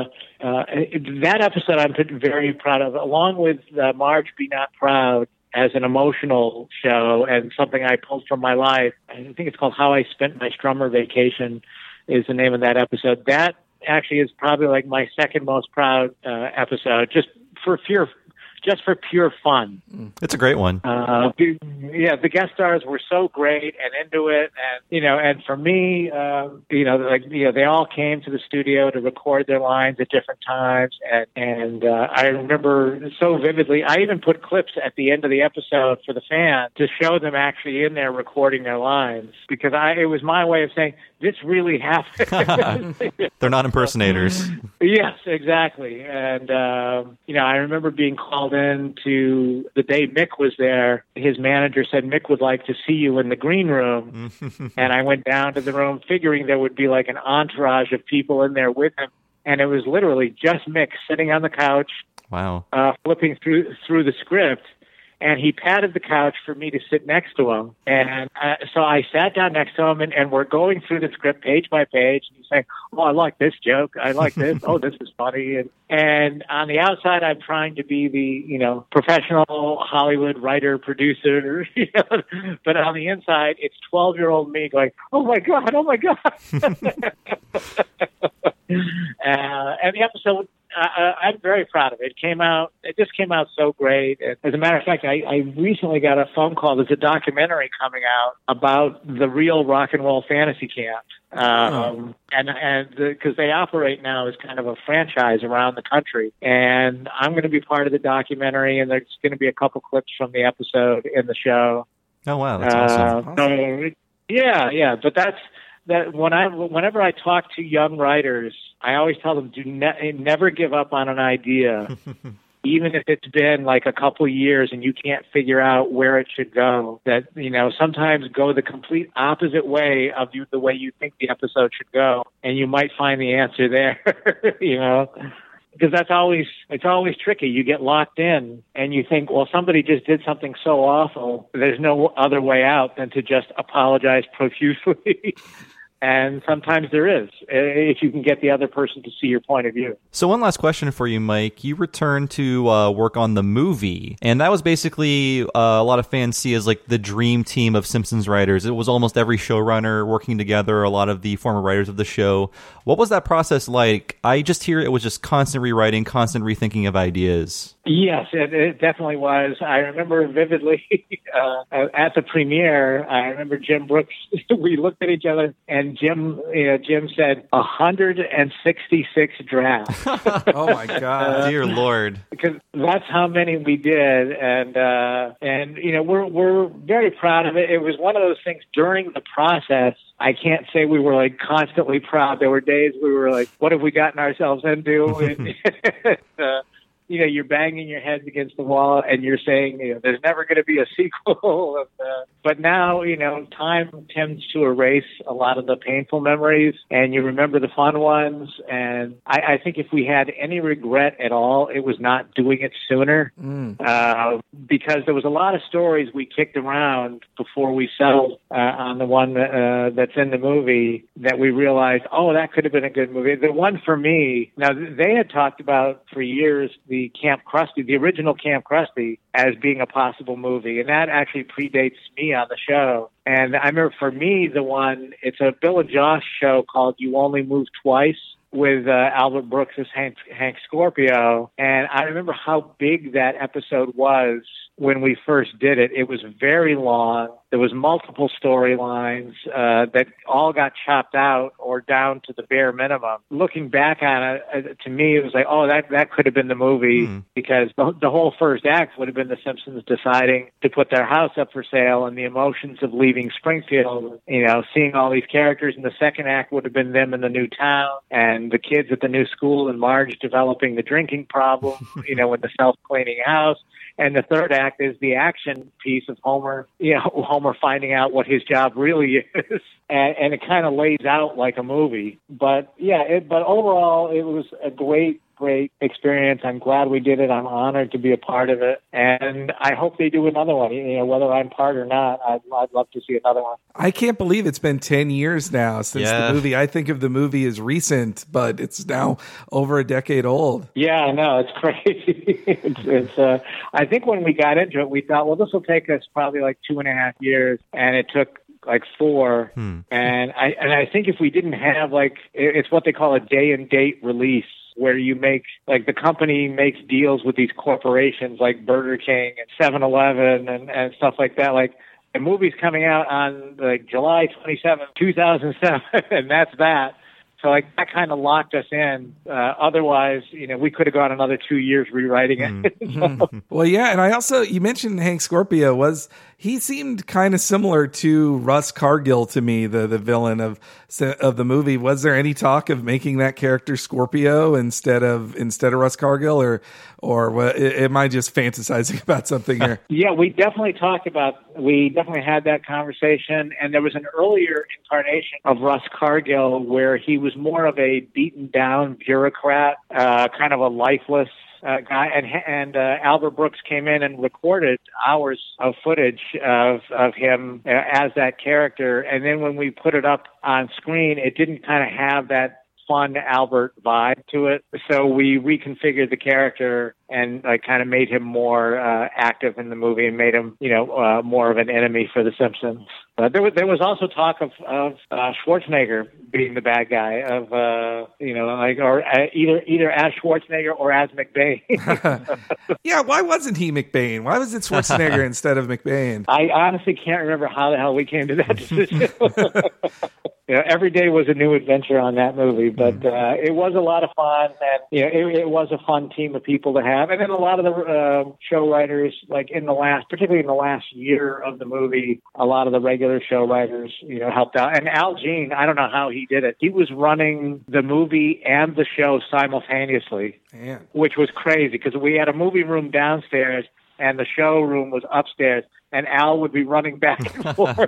that episode I'm very proud of, along with Marge Be Not Proud as an emotional show and something I pulled from my life. I think it's called How I Spent My Strummer Vacation is the name of that episode. That actually is probably my second most proud episode, just just for pure fun. It's a great one. The guest stars were so great and into it, and for me, they all came to the studio to record their lines at different times, and I remember so vividly. I even put clips at the end of the episode for the fans to show them actually in there recording their lines, because it was my way of saying this really happened. They're not impersonators. Yes, exactly. And I remember being called in to the day Mick was there. His manager said Mick would like to see you in the green room, and I went down to the room figuring there would be like an entourage of people in there with him, and it was literally just Mick sitting on the couch. Wow. Flipping through the script. And he patted the couch for me to sit next to him. And so I sat down next to him, and we're going through the script page by page. And he's saying, oh, I like this joke. I like this. Oh, this is funny. And on the outside, I'm trying to be the, professional Hollywood writer, producer. But on the inside, it's 12-year-old me going, oh, my God, oh, my God. And the episode, I'm very proud of it. It just came out so great. As a matter of fact, I recently got a phone call. There's a documentary coming out about the real rock and roll fantasy camp. And because they operate now as kind of a franchise around the country. And I'm going to be part of the documentary, and there's going to be a couple clips from the episode in the show. Oh, wow. That's awesome. Yeah. But that whenever I talk to young writers, I always tell them, never give up on an idea, even if it's been like a couple of years and you can't figure out where it should go. That, sometimes go the complete opposite way of the way you think the episode should go, and you might find the answer there, Because it's always tricky. You get locked in and you think, well, somebody just did something so awful. There's no other way out than to just apologize profusely. And sometimes there is, if you can get the other person to see your point of view. So one last question for you, Mike. You returned to work on the movie, and that was basically a lot of fans see as like the dream team of Simpsons writers. It was almost every showrunner working together, a lot of the former writers of the show. What was that process like? I just hear it was just constant rewriting, constant rethinking of ideas. Yes, it definitely was. I remember vividly at the premiere, I remember Jim Brooks, we looked at each other, and Jim said 166 drafts. Oh my God, dear Lord! Because that's how many we did, and we're very proud of it. It was one of those things during the process. I can't say we were like constantly proud. There were days we were like, "What have we gotten ourselves into?" You're banging your heads against the wall and you're saying, there's never going to be a sequel. But now, time tends to erase a lot of the painful memories and you remember the fun ones. And I think if we had any regret at all, it was not doing it sooner. Because there was a lot of stories we kicked around before we settled on the one that's in the movie that we realized, that could have been a good movie. The one for me, now they had talked about for years the Camp Krusty, the original Camp Krusty, as being a possible movie. And that actually predates me on the show. And I remember for me, it's a Bill and Josh show called You Only Move Twice with Albert Brooks as Hank Scorpio. And I remember how big that episode was when we first did it. It was very long. There was multiple storylines that all got chopped out or down to the bare minimum. Looking back on it, to me, it was like, that could have been the movie because the whole first act would have been the Simpsons deciding to put their house up for sale and the emotions of leaving Springfield, seeing all these characters. And the second act would have been them in the new town and the kids at the new school and Marge developing the drinking problem, with the self-cleaning house. And the third act is the action piece of Homer finding out what his job really is. And it kind of lays out like a movie. But overall, it was a great experience. I'm glad we did it. I'm honored to be a part of it. And I hope they do another one. Whether I'm part or not, I'd love to see another one. I can't believe it's been 10 years now since the movie. I think of the movie as recent, but it's now over a decade old. Yeah, I know. It's crazy. it's I think when we got into it, we thought, well, this will take us probably like 2.5 years. And it took like 4. And I think if we didn't have it's what they call a day and date release. where you make, like, the company makes deals with these corporations like Burger King and 7-Eleven and stuff like that. Like, the movie's coming out on like July 27th, 2007, and that's that. So like that kind of locked us in. Otherwise, we could have gone another 2 years rewriting it. Well, yeah, and you mentioned Hank Scorpio. He seemed kind of similar to Russ Cargill to me, the villain of the movie. Was there any talk of making that character Scorpio instead of Russ Cargill, or am I just fantasizing about something here? Yeah, we definitely had that conversation, and there was an earlier incarnation of Russ Cargill where he was more of a beaten down bureaucrat, kind of a lifeless guy, and Albert Brooks came in and recorded hours of footage of him as that character, and then when we put it up on screen, it didn't kind of have that fun Albert vibe to it, so we reconfigured the character and kind of made him more active in the movie and made him more of an enemy for the Simpsons. There was also talk of Schwarzenegger being the bad guy, of either as Schwarzenegger or as McBain. Yeah, why wasn't he McBain? Why was it Schwarzenegger instead of McBain? I honestly can't remember how the hell we came to that decision. Every day was a new adventure on that movie, but it was a lot of fun, and it was a fun team of people to have. And then a lot of the show writers, particularly in the last year of the movie, a lot of the regular show writers, helped out. And Al Jean, I don't know how he did it. He was running the movie and the show simultaneously, which was crazy because we had a movie room downstairs and the show room was upstairs, and Al would be running back and forth.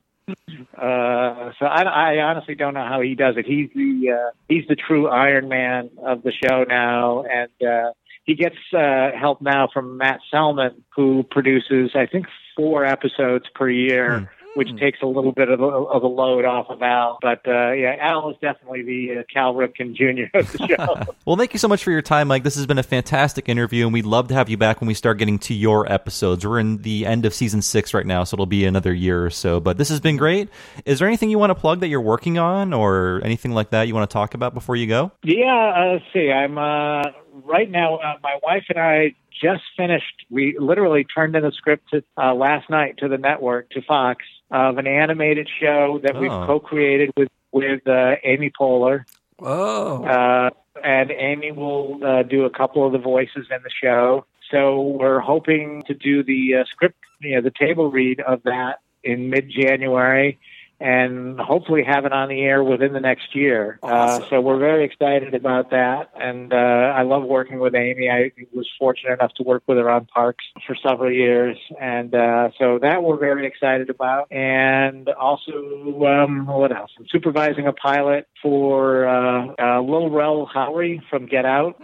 So I honestly don't know how he does it. He's the true Iron Man of the show now, and he gets help now from Matt Selman, who produces, I think, 4 episodes per year, which takes a little bit of a load off of Al. But Al is definitely the Cal Ripken Jr. of the show. Well, thank you so much for your time, Mike. This has been a fantastic interview, and we'd love to have you back when we start getting to your episodes. We're in the end of season 6 right now, so it'll be another year or so. But this has been great. Is there anything you want to plug that you're working on, or anything like that you want to talk about before you go? Yeah, let's see. I'm right now. My wife and I just finished. We literally turned in a script last night to the network, to Fox, of an animated show that we've co-created with Amy Poehler. Oh. And Amy will do a couple of the voices in the show. So we're hoping to do the script, the table read of that in mid-January, and hopefully have it on the air within the next year. Awesome. So we're very excited about that, and I love working with Amy. I was fortunate enough to work with her on Parks for several years, and so that we're very excited about. And also, what else? I'm supervising a pilot for Lil Rel Howery from Get Out.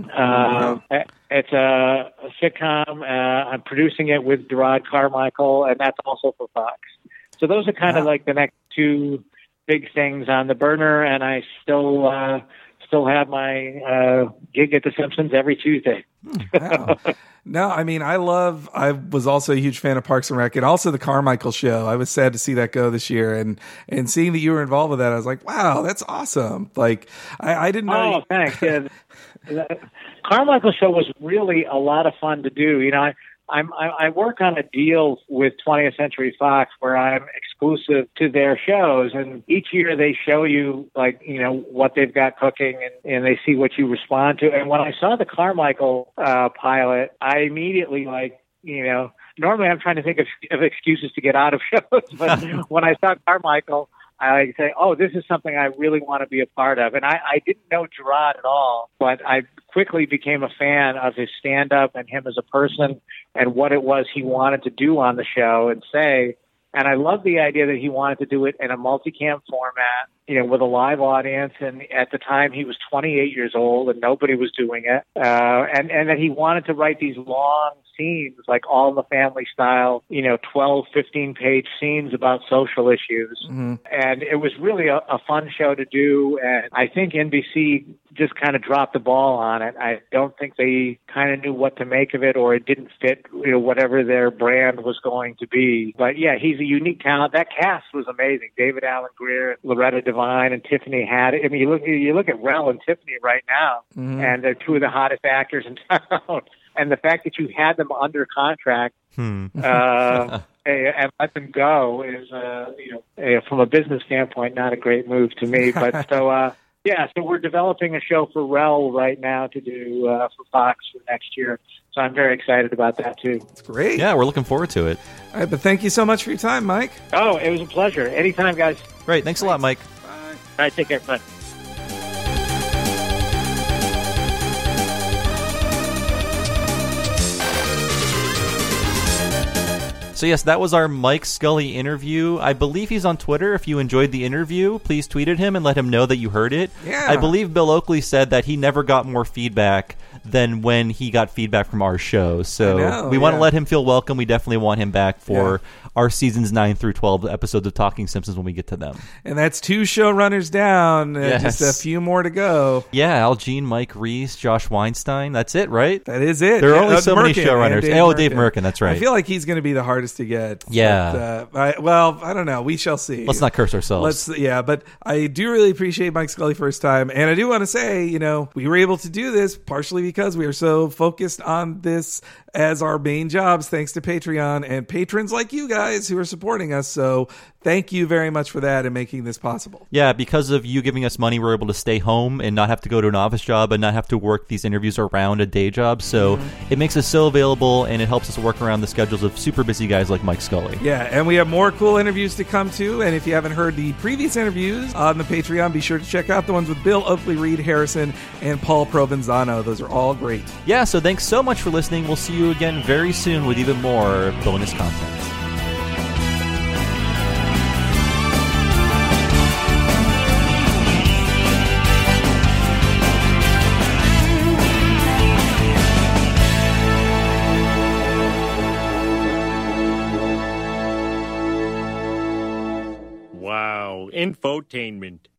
It's a sitcom. I'm producing it with Gerard Carmichael, and that's also for Fox. So those are kind of like the next 2 big things on the burner, and I still have my gig at The Simpsons every Tuesday. Wow. No, I mean, I was also a huge fan of Parks and Rec, and also the Carmichael Show. I was sad to see that go this year, and seeing that you were involved with that, I was like, wow, that's awesome. Like, I didn't know. Oh, thanks. Yeah. The Carmichael Show was really a lot of fun to do. I work on a deal with 20th Century Fox where I'm exclusive to their shows, and each year they show you what they've got cooking, and they see what you respond to. And when I saw the Carmichael pilot, I immediately normally I'm trying to think of excuses to get out of shows, but when I saw Carmichael, I say, oh, this is something I really want to be a part of. And I didn't know Gerard at all, but I quickly became a fan of his stand-up and him as a person and what it was he wanted to do on the show and say. And I love the idea that he wanted to do it in a multicam format, with a live audience. And at the time, he was 28 years old and nobody was doing it. And that he wanted to write these long scenes, like All in the Family style, 12, 15-page scenes about social issues. Mm-hmm. And it was really a fun show to do. And I think NBC just kind of dropped the ball on it. I don't think they kind of knew what to make of it, or it didn't fit, whatever their brand was going to be. But yeah, he's a unique talent. That cast was amazing. David Alan Grier, Loretta Devine, and Tiffany Haddish. I mean, you look at Rel and Tiffany right now, and they're two of the hottest actors in town. And the fact that you had them under contract and let them go is, from a business standpoint, not a great move to me. But so we're developing a show for Rel right now to do for Fox for next year. So I'm very excited about that, too. It's great. Yeah, we're looking forward to it. All right, but thank you so much for your time, Mike. Oh, it was a pleasure. Anytime, guys. Great. Thanks a lot, Mike. Bye. All right, take care. Bye. So yes, that was our Mike Scully interview. I believe he's on Twitter. If you enjoyed the interview, please tweet at him and let him know that you heard it. Yeah. I believe Bill Oakley said that he never got more feedback than when he got feedback from our show. So we want to let him feel welcome. We definitely want him back for our seasons 9 through 12 episodes of Talking Simpsons when we get to them. And that's 2 showrunners down. Just a few more to go. Yeah, Al Jean, Mike Reese, Josh Weinstein. That's it, right? That is it. There are only so many showrunners. Dave Merkin, that's right. I feel like he's going to be the hardest to get. Yeah. But, I don't know. We shall see. Let's not curse ourselves. But I do really appreciate Mike Scully for his time. And I do want to say, we were able to do this partially because we are so focused on this as our main jobs, thanks to Patreon and patrons like you guys who are supporting us. So thank you very much for that and making this possible. Yeah, because of you giving us money, we're able to stay home and not have to go to an office job and not have to work these interviews around a day job. So it makes us so available, and it helps us work around the schedules of super busy guys like Mike Scully. Yeah, and we have more cool interviews to come too. And if you haven't heard the previous interviews on the Patreon, be sure to check out the ones with Bill Oakley, Reed Harrison, and Paul Provenzano. Those are all great. Yeah, so thanks so much for listening. We'll see you again very soon with even more bonus content. Wow, infotainment.